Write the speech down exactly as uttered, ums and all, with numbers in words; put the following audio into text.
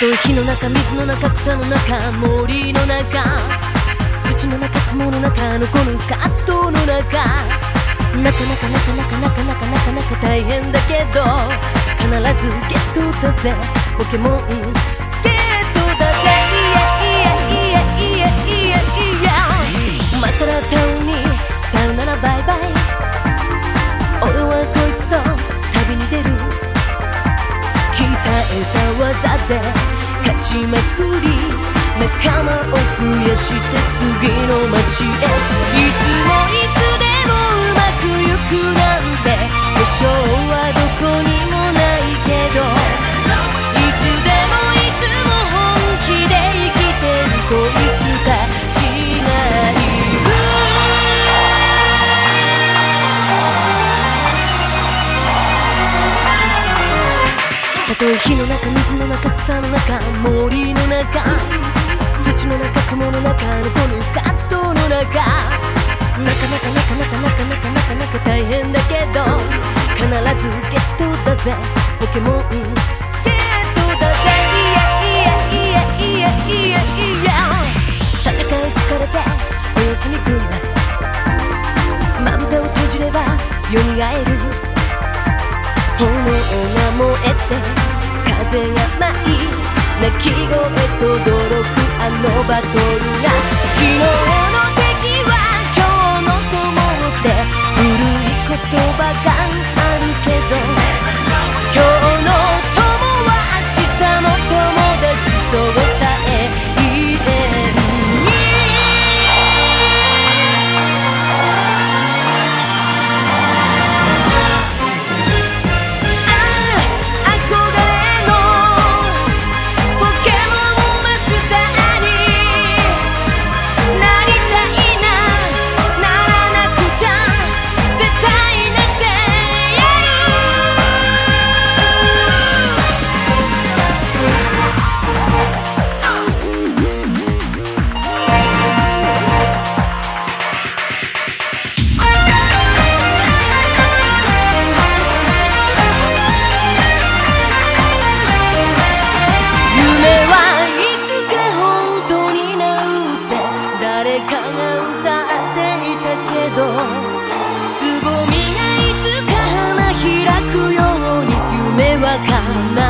とえ火の中、水の中、草の中、森の中、土の中、雲の中のこのスカートの中、なかなかなかなかなかなかなかなか大変だけど必ずゲットだぜポケモンゲットだぜいやいやいやいやいやいやマサラタウンにさよならバイバイ俺はこいつと旅に出る鍛えた技で勝ちまくり仲間を増やして次の街へいつもいつでもうまくゆくなんて保証はどこにもないけどいつでもいつも本気で生きてるこいつたちがいるたとえ火の中水の中草の中森の中土の中雲の中のこのスカートの中なかなかなかなかなかなかなかなか大変だけど必ずゲットだぜポケモンゲットだぜいやいやいやいやいやいや戦い疲れておやすみくんだまぶたを閉じればよみがえる炎が燃えて風が舞い鳴き声と驚くあのバトルが昨日の敵は今日の友って古い言葉があるけど今日の友は明日の友達そうさえ言える誰かが歌っていたけどつぼみがいつか花開くように夢は叶